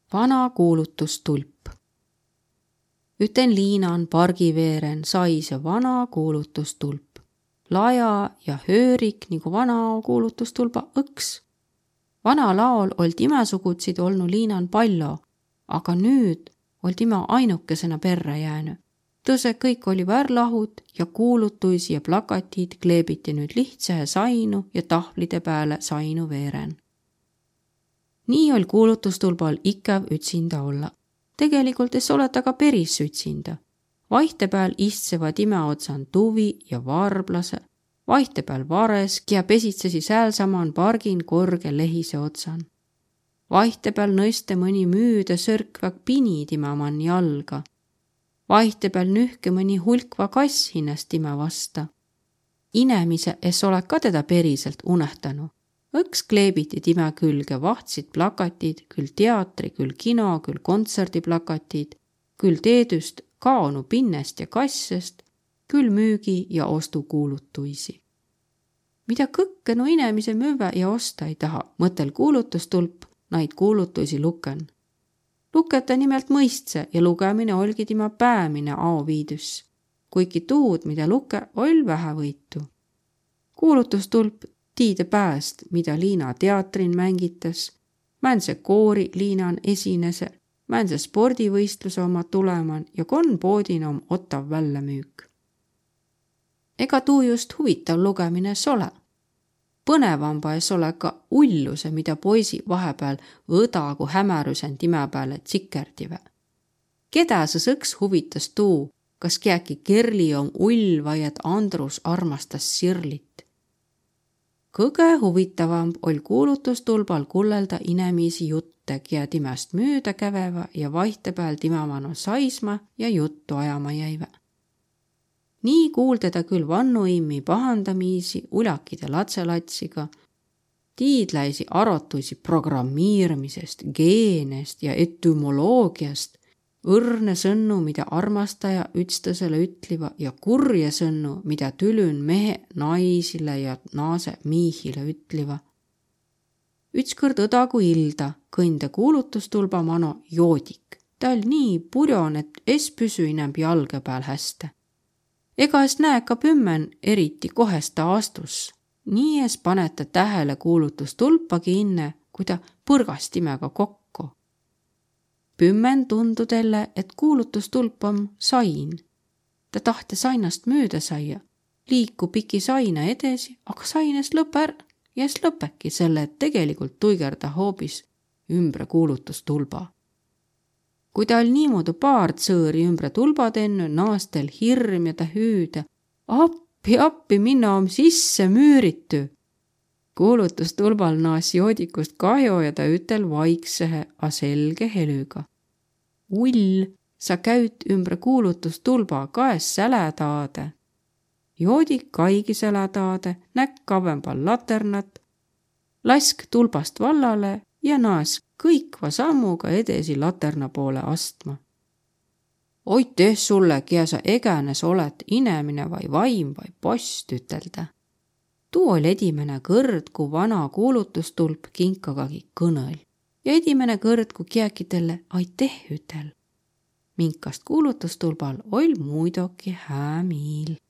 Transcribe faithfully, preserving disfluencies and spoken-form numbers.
Vana kuulutustulp. Üten liinan pargiveeren sai see vana kuulutustulp. Laja ja höörik nagu vana kuulutustulba õks. Vana laol old imesugutsid olnu liinan palju, aga nüüd old ima ainukesena perre jääny. Tõse kõik oli värlahud ja kuulutuisi ja plakatid kleebiti nüüd lihtsahe sainu ja tahvlide pääle sainu veeren. Nii oli kuulutustulbal ikäv ütsinda olla. Tegelikult es ole ta ka peris ütsinda. Vahtepeal istsevad imeotsan tuvi ja varblase. Vahtepeal vares, kia pesitsesi säälsamaan pargin korge lehise otsan. Vahtepeal nõiste mõni müüde sörkvak pini timaman jalga. Vahtepeal nühke mõni hulkva kass hinnast tima vasta. Inemise es ole ka teda periselt unehtanu. Õks kleebiti time külge vahtsid plakatid, küll teatri, küll kino, küll kontserdiplakatid, küll teedüst kaonu pinnest ja kassest, küll müügi ja ostukuulutuisi. Mida kõkke no inemise müüve ja osta ei taha, mõtel kuulutustulp naid kuulutuisi luken. Luketa nimelt mõistse ja lugemine olgi tema päämine aoviidus, kuigi tuud, mida luke, ol vähe võitu. Kuulutustulp tiide pääst, mida Liina teatrin mängitas, määnse koori Liinan esinese, määnse spordivõistluse oma tuleman ja kon poodin om otav vällamüük. Ega tuu just huvitav lugemine es ole. Põnevamba es ole ka ulluse, mida poisi vahepeal õdagu hämärüsen time peale tsikerdive. Keda see sõks huvitas tuu, kas kiäki Kerli om ull vai et Andrus armastas Sirlit? Kõge huvitavam oli kuulutustulbal kullelda inemiisi jutte, kia timest müüda käveva ja vahtepeal timamano saisma ja juttu ajama jäive. Nii kuuldeda küll vannuimmi pahandamiisi ulakide latselatsiga, tiidläisi arotuisi programmiirmisest, geenest ja etümoloogiast, õrne sõnnu, mida armastaja ütstõsele ütliva ja kurje sõnnu, mida tülün mehe naisile ja naase miihile ütliva. Ütskõrd õdagu ilda kõnde kuulutustulba mano joodik. Ta oli nii purjon, et es püsü inemb jalge peal häste. Ega es näe ka pümmen eriti kohest ta astus. Nii es panete tähele kuulutustulpagi inne, kui ta põrgas timega kokku. Pümmen tundu telle, et kuulutustulp om sain. Ta tahte sainast müüda saia. Liiku piki saina edesi, aga saines lõpär ja es lõpeki selle, et tegelikult tuigerda hoobis ümbre kuulutustulba. Kui ta oli niimoodi paar tsõõri ümbre tulba tennu, naastel hirm ja ta hüüda. Appi, appi, minna om sisse müüritu. Kuulutustulbal naas joodikust kahju ja ta ütel vaiksehe, a selge helüga. Ull, sa käyt ümbre kuulutustulba kaes sälätaade. Joodik kaigi sälätaade, näk kavembal laternat, lask tulbast vallale ja naas kõikva sammuga edesi laterna poole astma. Oiteh sulle, kia sa egänes oled inemine vai vaim vai post ütelda. Tuu oli edimene kõrd, kui vana kuulutustulp kinkagagi kõnõl ja edimene kõrd, kui kiäkitele aiteh ütel. Minkast kuulutustulbal oli muidoki hää miil.